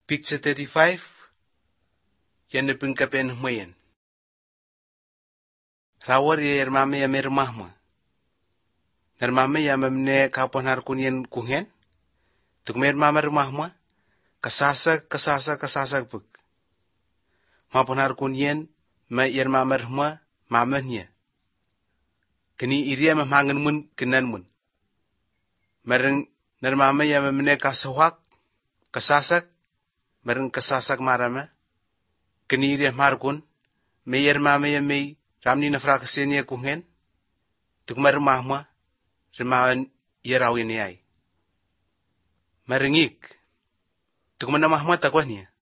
Picture 35 Yan pingkapen humayan. Rawar yer mame ya mer mahma. Ner mame ya memne kapon har kunyen kungen. Tuk mer mame mahma. Kasasak buk. Mapon har kunyen me yer mame hma mame nya. Kini iria memangen mun kenan mun. Mereng ner mame ya memne kasawak kasasak mereng kasasak marama. Kini iria markun me yer mame ya me ramni na frakasenya kungen. Tuk mer mahma remawan yerawin ai. Merengik. Tuk mana mahma takwanya.